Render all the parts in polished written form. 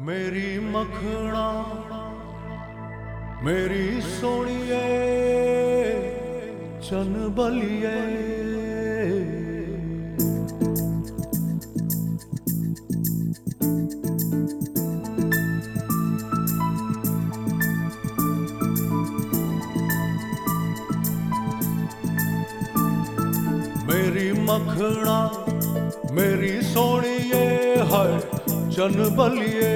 मेरी मखना मेरी सोनिए चन बलिए मेरी मखना मेरी सोनिए है चन बलिए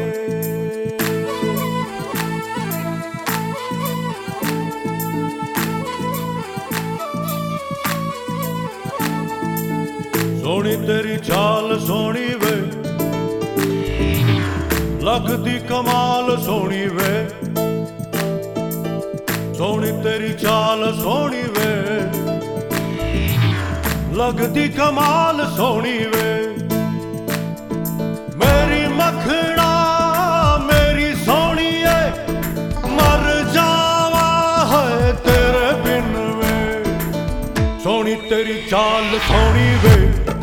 सोनी तेरी चाल सोनी वे लगदी कमाल सोनी वे सोनी तेरी चाल सोनी वे लगदी कमाल सोनी वे मेरी मखना मेरी सोनिए मर जावा है तेरे बिन वे सोनी तेरी चाल सोनी वे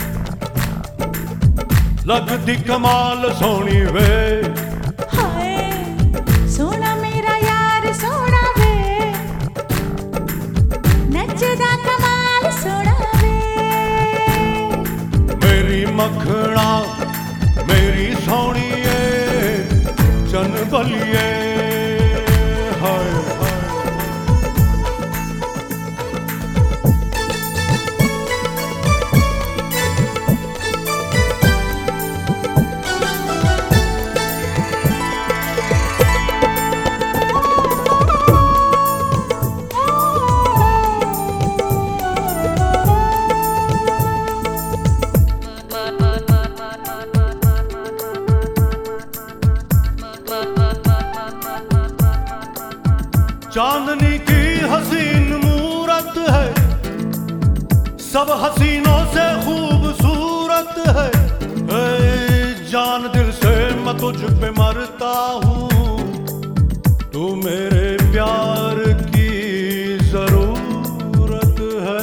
लगदी कमाल सोनी वे हाय सोना मेरा यार सोना वे नचदा कमाल सोना वे मेरी मखना मेरी सोनिए चन बलिए हाय चांदनी की हसीन मूरत है सब हसीनों से खूबसूरत है जान दिल से मैं तुझ पे मरता हूँ तू मेरे प्यार की जरूरत है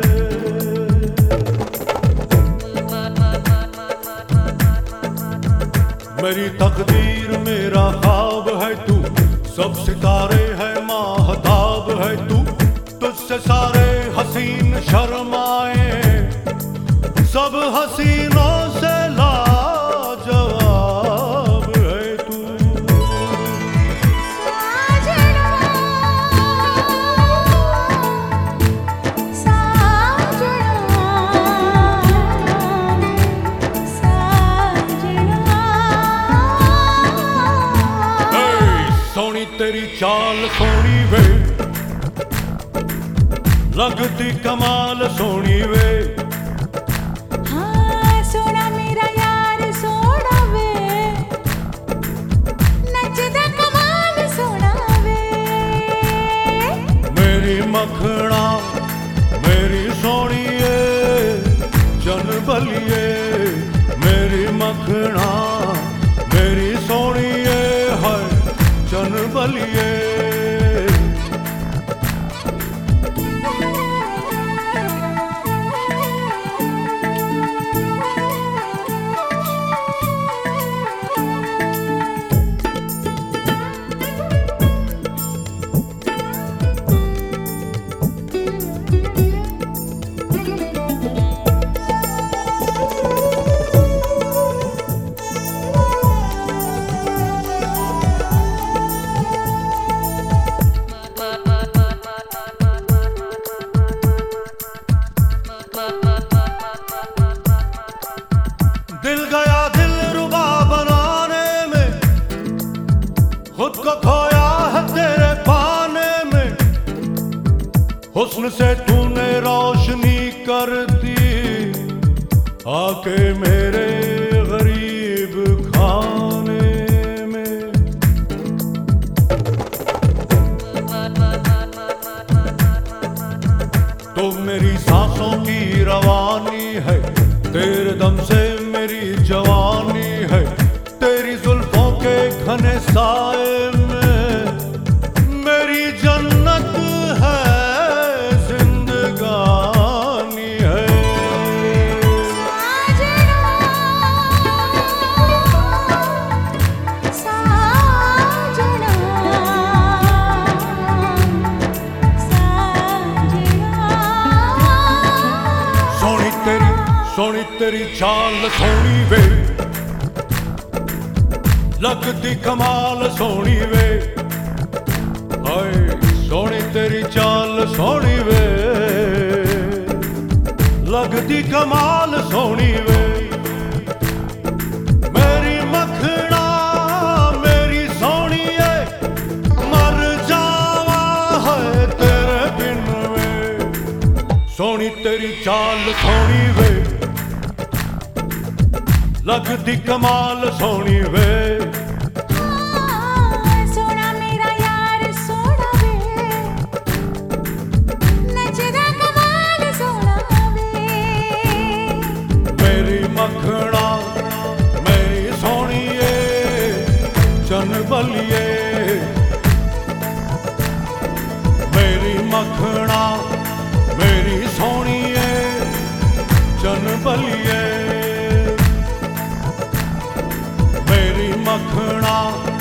मेरी तकदीर मेरा ख्वाब है तू सब सितारे है महताब है तू तुझसे सारे हसीन शर्माए सब हसीनों से लाजवाब है तू सोनी तेरी चाल सोनी वे लगती कमाल सोनी वे हाँ सोना मेरा यार सोना वे नचदा कमाल सोना वे मेरी मखना मेरी सोनिए चन बलिए मेरी मखना मेरी सोनिए है चन बलिए दिल गया दिल रुबा बनाने में खुद को खोया है तेरे पाने में हुस्न से तूने रोशनी कर दी आके मेरे गरीब खाने में तो मेरी सांसों की रवानी है तेरे दम से मेरी जवानी है तेरी जुल्फों के घने साए में मेरी जन्नत है जिंदगानी है तेरी चाल सोनी वे, लगदी कमाल सोनी वे, हाय सोनी तेरी चाल सोनी वे, लगदी कमाल सोनी वे। मेरी मखना मेरी सोनिए, मर जावा है तेरे बिन वे, सोनी तेरी चाल सोनी वे, लगदी कमाल सोनी वे। सोना मेरा यार सोना वे, नचदा कमाल सोना वे। मेरी मखना मेरी सोनिए चन बलिए, मेरी मखना मेरी सोनिए चन बलिए, मेरी मखना